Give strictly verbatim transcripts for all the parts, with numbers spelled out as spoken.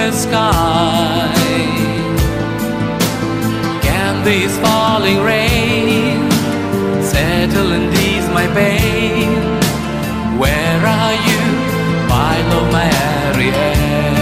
the sky. Can this falling rain settle and ease my pain? Where are you, my love, my Ariel?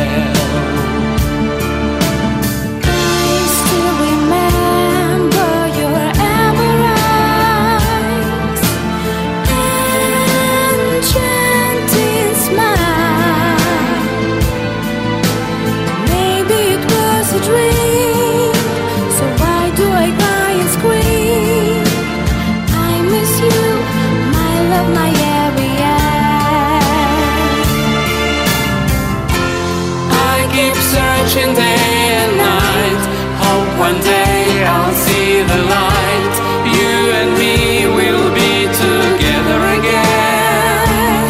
Day and night, hope one day I'll see the light. You and me will be together again.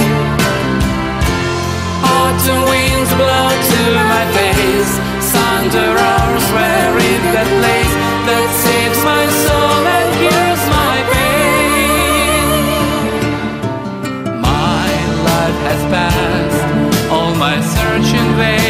Autumn winds blow to my face, thunder roars where in that place that saves my soul and cures my pain. My life has passed, all my searching vain.